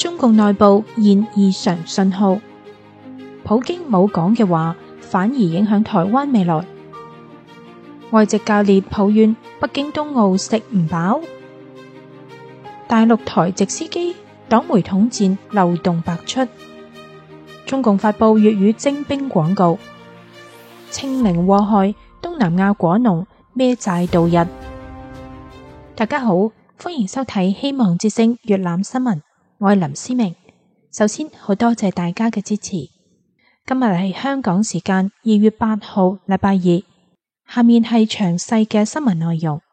中共內部現異常信號，普京冇講嘅話，反而影響台灣未來。外籍教練抱怨北京冬奧食唔飽，大陸台籍司機黨媒統戰漏洞百出，中共發佈粵語徵兵廣告，清零禍害，東南亞果農孭債度日。大家好，歡迎收睇希望之聲粵覽新聞，我係林思明。首先好多謝大家嘅支持。今日係香港時間2月8號禮拜二，下面係詳細嘅新聞內容。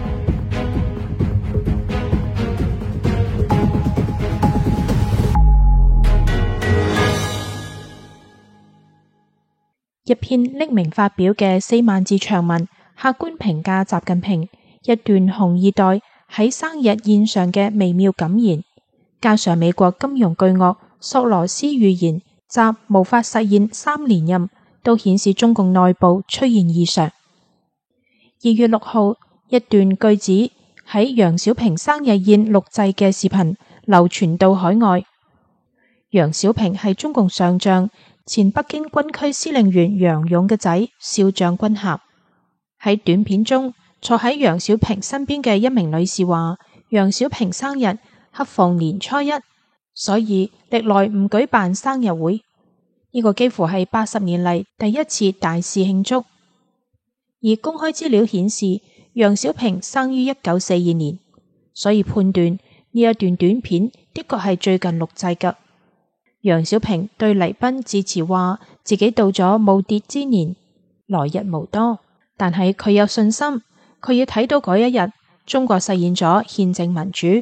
一篇匿名發表嘅4萬字長文，客觀評價習近平一段紅二代喺生日宴上嘅微妙感言，加上美國金融巨鱷索羅斯預言習無法實現3連任，都顯示中共內部出現異常。2月6號，一段句子喺楊小平生日宴錄製嘅視頻流傳到海外。楊小平係中共上將，前北京軍區司令員楊勇嘅仔，少將軍銜。喺短片中，坐喺楊小平身邊嘅一名女士話，楊小平生日恰逢年初一，所以歷來唔舉辦生日會。呢個幾乎係80年嚟第一次大肆慶祝。而公開資料顯示，楊小平生於1942年，所以判斷呢一段短片的確係最近錄製嘅。楊小平對黎賓致辭話，自己到咗耄耋之年，來日無多，但係佢有信心，佢要睇到嗰一日，中國實現咗憲政民主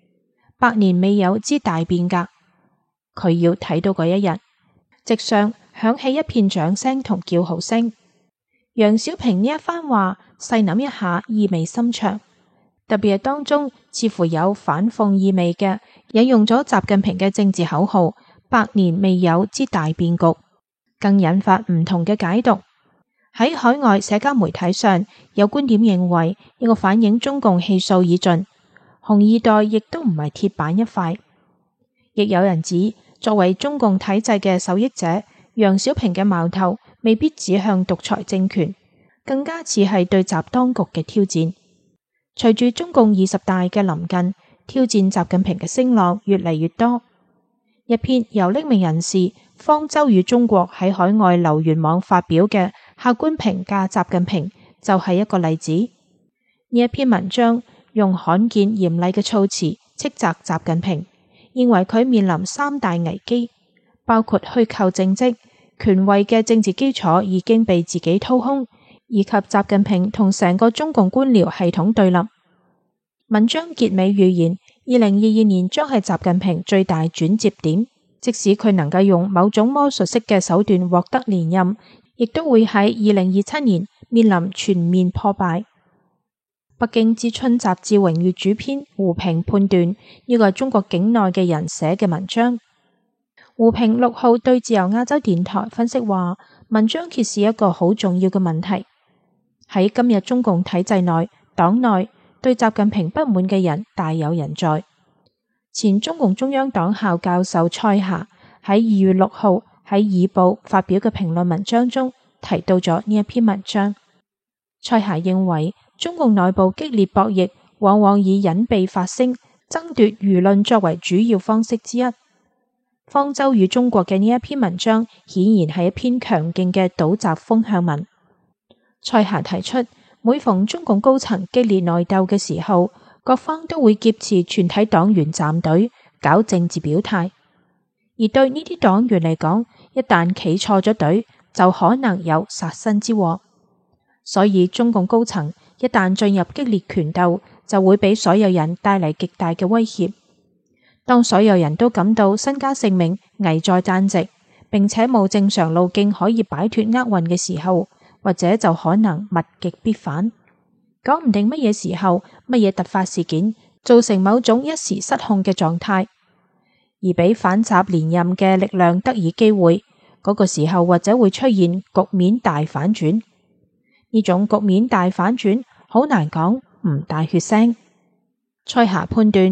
，100年未有之大變革。佢要睇到嗰一日，席上響起一片掌聲同叫好聲。楊小平呢一番話，細諗一下，意味深長，特別係當中似乎有反諷意味嘅，引用咗習近平嘅政治口號100年未有之大變局，更引發唔同嘅解讀。喺海外社交媒體上，有觀點認為呢個反映中共氣數已盡，紅二代亦都唔係鐵板一塊。亦有人指，作為中共體制嘅受益者，楊小平嘅矛頭未必指向獨裁政權，更加似係對習當局嘅挑戰。隨住中共20大嘅臨近，挑戰習近平嘅聲浪越嚟越多。一篇由匿名人士方舟與中國喺海外留言網發表嘅客觀評價習近平就係一個例子。呢一篇文章用罕見嚴厲嘅措辭斥責習近平，認為佢面臨3大危機，包括虛構政績、權位嘅政治基礎已經被自己掏空，以及習近平同成個中共官僚系統對立。文章結尾預言2022年將係習近平最大轉折點，即使佢能夠用某種魔術式嘅手段獲得連任，亦都會喺2027年面臨全面破敗。北京之春雜誌榮譽主編胡平判斷呢個係中國境內嘅人寫嘅文章。胡平6號對自由亞洲電台分析話，文章揭示一個好重要嘅問題，喺今日中共體制內、黨內對習近平不滿嘅人大有人在。前中共中央黨校教授蔡霞喺2月6號喺《議報》發表嘅評論文章中提到咗呢一篇文章。蔡霞認為，中共內部激烈博弈往往以隱蔽發聲、爭奪輿論作為主要方式之一。方舟與中國嘅呢一篇文章顯然係一篇強勁嘅倒習風向文。蔡霞提出，每逢中共高層激烈內鬥嘅時候，各方都會劫持全體黨員站隊，搞政治表態。而對呢啲黨員嚟講，一旦企錯咗隊，就可能有殺身之禍。所以中共高層一旦進入激烈權鬥，就會俾所有人帶嚟極大嘅威脅。當所有人都感到身家性命危在旦夕，並且冇正常路徑可以擺脫厄運嘅時候，或者就可能物極必反。講唔定乜嘢時候，乜嘢突發事件造成某種一時失控嘅狀態，而俾反習連任嘅力量得以機會，嗰個時候或者會出現局面大反轉。呢種局面大反轉好難講，唔大血腥。蔡霞判斷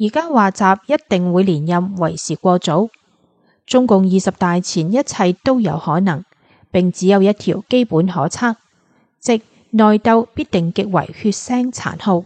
而家話習一定會連任為時過早。中共20大前一切都有可能，並只有一條基本可測，即內鬥必定極為血腥殘酷。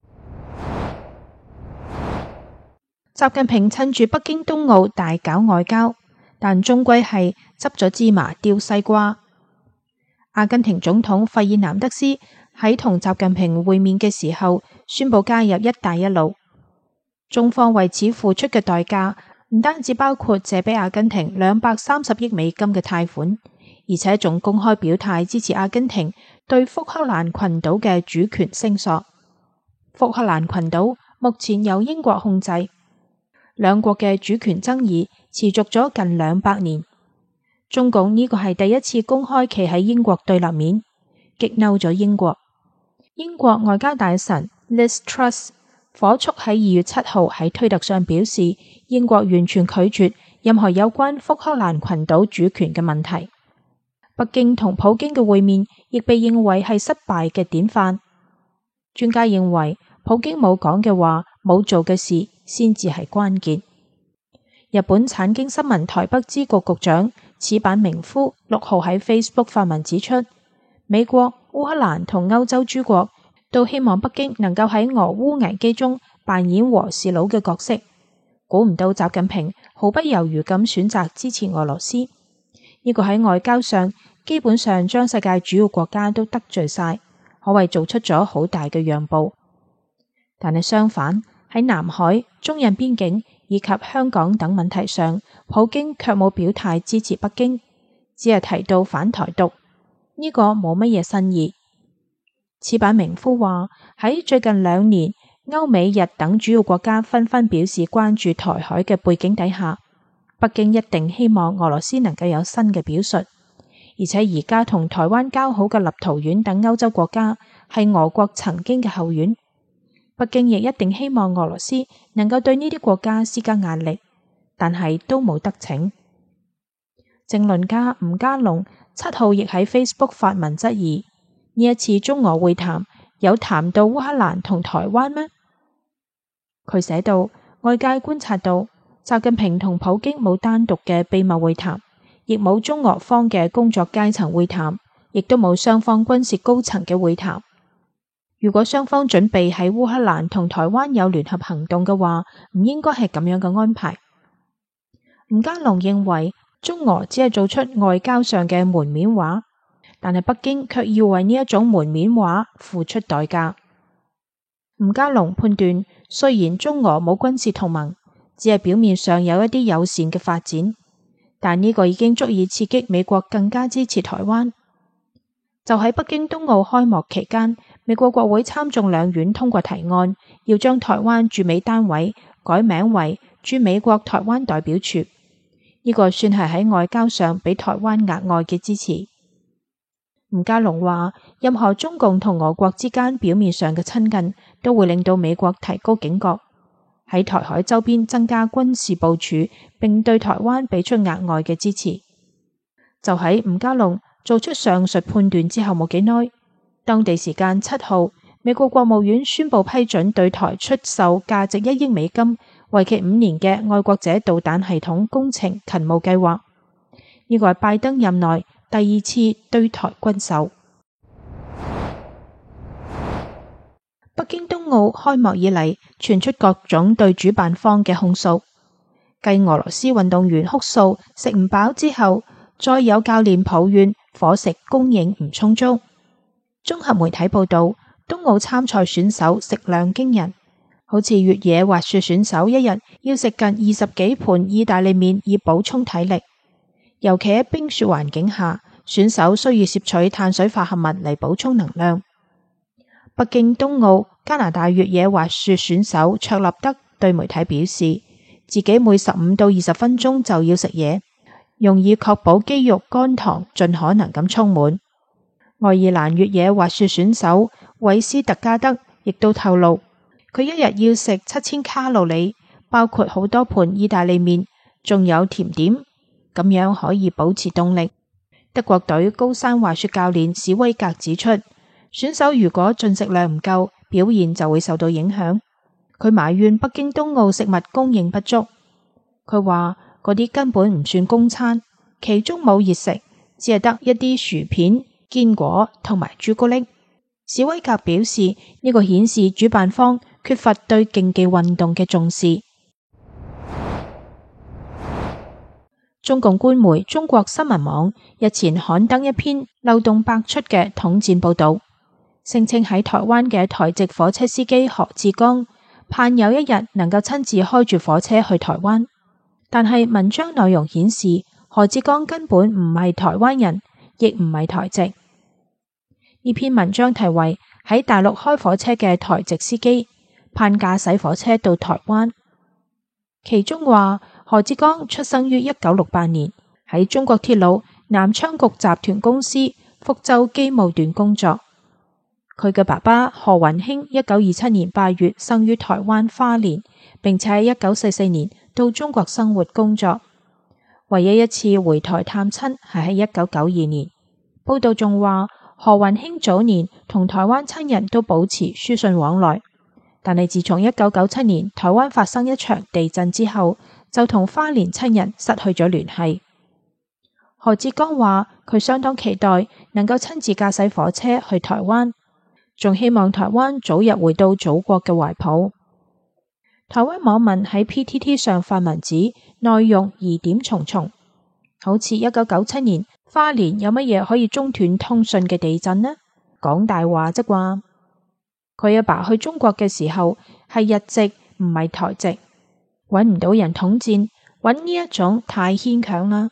習近平趁住北京冬奧大搞外交，但終歸係執咗芝麻丟西瓜。阿根廷總統費爾南德斯喺同習近平會面嘅時候，宣布加入一帶一路。中方為此付出嘅代價唔單止包括借俾阿根廷230億美金嘅貸款，而且仲公開表態支持阿根廷對福克蘭群島嘅主權聲索。福克蘭群島目前由英國控制，兩國嘅主權爭議持續咗近200年。中共呢個係第一次公開企喺英國對立面，激嬲咗英國。英國外交大臣 Liz Truss 火速喺2月7號喺推特上表示，英國完全拒絕任何有關福克蘭群島主權嘅問題。北京同普京嘅會面亦被認為係失敗嘅典範。專家認為，普京冇講嘅話、冇做嘅事先至係關鍵。日本產經新聞台北支局局長矢板明夫6號喺 Facebook 發文指出，美國、烏克蘭同歐洲諸國都希望北京能夠喺俄烏危機中扮演和事佬嘅角色。估唔到習近平毫不猶豫咁選擇支持俄羅斯，呢個喺外交上基本上將世界主要國家都得罪晒，可謂做出咗好大嘅讓步。但係相反，喺南海、中印邊境以及香港等問題上，普京卻冇表態支持北京，只係提到反台獨，呢個冇乜嘢新意。矢板明夫話，喺最近2年，歐美日等主要國家紛紛表示關注台海嘅背景底下，北京一定希望俄羅斯能夠有新嘅表述，而且而家同台灣交好嘅立陶宛等歐洲國家係俄國曾經嘅後院。北京亦一定希望俄羅斯能夠對呢啲國家施加壓力，但係都冇得逞。政論家吳家龍7號亦喺 Facebook 發文質疑，呢一次中俄會談有談到烏克蘭同台灣咩？佢寫道，外界觀察到習近平同普京冇單獨嘅秘密會談，亦冇中俄方嘅工作階層會談，亦都冇雙方軍事高層嘅會談。如果雙方準備喺烏克蘭同台灣有聯合行動嘅話，唔應該係咁樣嘅安排。吳家龍認為中俄只係做出外交上嘅門面話，但係北京卻要為呢一種門面話付出代價。吳家龍判斷，雖然中俄冇軍事同盟，只係表面上有一啲友善嘅發展，但呢個已經足以刺激美國更加支持台灣。就喺北京冬奧開幕期間，美國國會參眾兩院通過提案，要將台灣駐美單位改名為駐美國台灣代表處。呢個算係喺外交上俾台灣額外嘅支持。吳家龍話，任何中共同俄國之間表面上嘅親近，都會令到美國提高警覺，喺台海周邊增加軍事部署，並對台灣俾出額外嘅支持。就喺吳家龍做出上述判斷之後冇幾耐，當地時間7號，美國國務院宣布批准對台出售價值1億美金、為期5年嘅愛國者導彈系統工程勤務計劃。呢個係拜登任內第2次對台軍售。北京冬奧開幕以嚟，傳出各種對主辦方嘅控訴，繼俄羅斯運動員哭訴食唔飽之後，再有教練抱怨伙食供應唔充足。綜合媒體報道，冬奧參賽選手食量驚人，好似越野滑雪選手一日要食近20幾盤意大利麵以補充體力，尤其喺冰雪環境下，選手需要攝取碳水化合物嚟補充能量。北京冬奧加拿大越野滑雪選手卓立德對媒體表示，自己每15到20分鐘就要食嘢，用以確保肌肉肝糖盡可能咁充滿。愛爾蘭越野滑雪選手韋斯特加德亦都透露，佢一日要食7000卡路里，包括好多盤意大利麵，仲有甜點，咁樣可以保持動力。德國隊高山滑雪教練史威格指出，選手如果進食量唔夠，表現就會受到影響。 佢埋怨北京冬奧食物供應不足。佢話嗰啲根本唔算公餐，其中冇熱食，只係得一啲薯片、堅果同埋朱古力。史威格表示，呢個顯示主辦方缺乏對競技運動嘅重視。中共官媒中國新聞網日前刊登一篇漏洞百出嘅統戰報道，聲稱喺台灣嘅台籍火車司機何志剛盼有一日能夠親自開住火車去台灣，但係文章內容顯示何志剛根本唔係台灣人，亦唔係台籍。呢篇文章題為喺大陸開火車嘅台籍司機盼駕駛火車到台灣，其中話何志剛出生於1968年，喺中國鐵路南昌局集團公司福州機務段工作。佢嘅爸爸何雲興1927年8月生於台灣花蓮，並且喺1944年到中國生活工作。唯一一次回台探親係喺1992年。報道仲話何雲興早年同台灣親人都保持書信往來，但係自從1997年台灣發生一場地震之後，就同花蓮親人失去咗聯繫。何志剛話佢相當期待能夠親自駕駛火車去台灣，仲希望台灣早日回到祖國嘅懷抱。台灣網民喺 PTT 上發文指內容疑點重重，好似1997年花蓮有乜嘢可以中斷通訊嘅地震呢？講大話啫啩！佢阿爸去中國嘅時候係日籍唔係台籍，揾唔到人統戰，揾呢一種太牽強啦。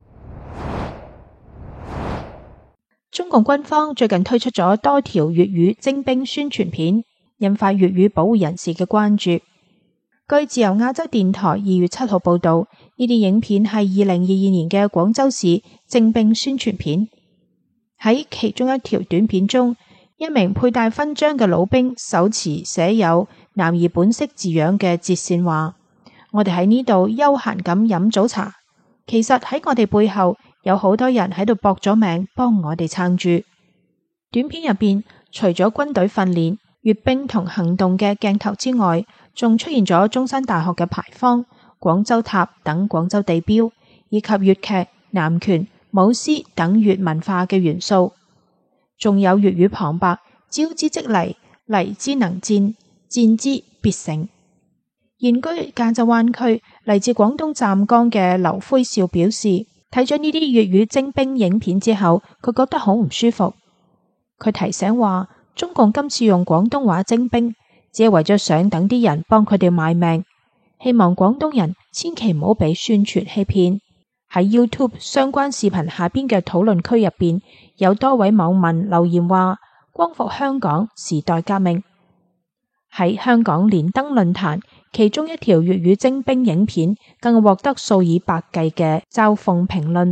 中共軍方最近推出咗多條粵語徵兵宣傳片，引發粵語保護人士嘅關注。據自由亞洲電台2月7號報道，呢啲影片係2022年嘅廣州市徵兵宣傳片。喺其中一條短片中，一名佩戴勳章嘅老兵手持寫有男兒本色字樣嘅折扇話：我哋喺呢度悠閒咁飲早茶，其實喺我哋背後有好多人喺度搏咗命幫我哋撐住。短片入邊除咗軍隊訓練、閱兵同行動嘅鏡頭之外，仲出現咗中山大學嘅牌坊、廣州塔等廣州地標，以及粵劇、南拳、舞獅等粵文化嘅元素，仲有粵語旁白：招之即嚟，嚟之能戰，戰之必勝。現居加州灣區，嚟自廣東湛江嘅劉輝少表示，睇咗呢啲粵語徵兵影片之後，佢覺得好唔舒服。佢提醒話，中共今次用廣東話徵兵，只係為咗想等啲人幫佢哋賣命，希望廣東人千祈唔好俾宣傳欺騙。喺 YouTube 相關視頻下邊嘅討論區入邊，有多位網民留言話：光復香港，時代革命。喺香港連登論壇，其中一條粵語徵兵影片更獲得數以百計嘅嘲諷評論。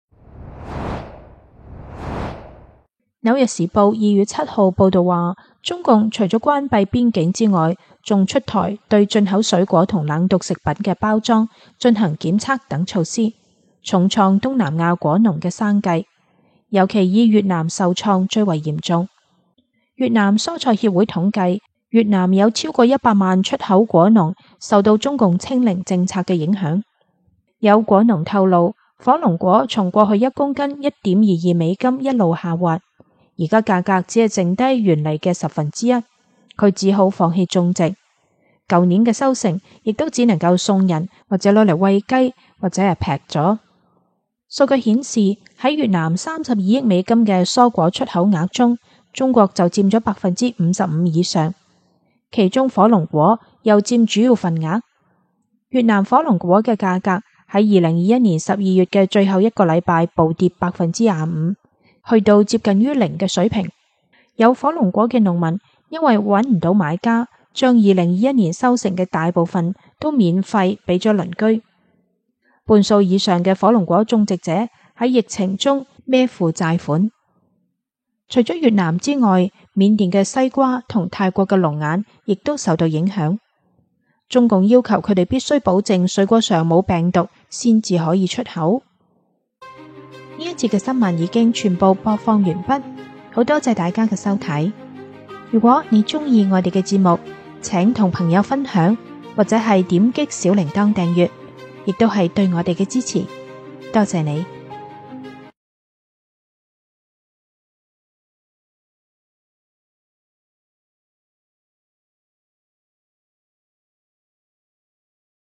紐約時報2月7號報道話，中共除咗關閉邊境之外，仲出台對進口水果同冷凍食品嘅包裝進行檢測等措施，重創東南亞果農嘅生計，尤其以越南受創最為嚴重。越南蔬菜協會統計，越南有超過100萬出口果農受到中共清零政策嘅影響。有果農透露，火龍果從過去1公斤1.22美金一路下滑，而家價格只係剩低原嚟嘅1/10，佢只好放棄種植。舊年嘅收成亦都只能夠送人，或者攞嚟餵雞，或者係劈咗。數據顯示，喺越南32億美金嘅蔬果出口額中，中國就佔咗55%以上，其中火龍果又佔主要份額。越南火龍果嘅價格喺2021年12月嘅最後一個禮拜暴跌25%，去到接近於0嘅水平。有火龍果嘅農民因為揾唔到買家，將2021年收成嘅大部分都免費俾咗鄰居。半數以上嘅火龍果種植者喺疫情中孭負債款。除咗越南之外，緬甸嘅西瓜同泰國嘅龍眼亦都受到影響。中共要求佢哋必須保證水果上冇病毒，先至可以出口。呢一節嘅新聞已經全部播放完畢，好多謝大家嘅收睇。如果你中意我哋嘅節目， 請同朋友分享，或者係點擊小鈴鐺訂閱，亦都係對我哋嘅支持。多謝你。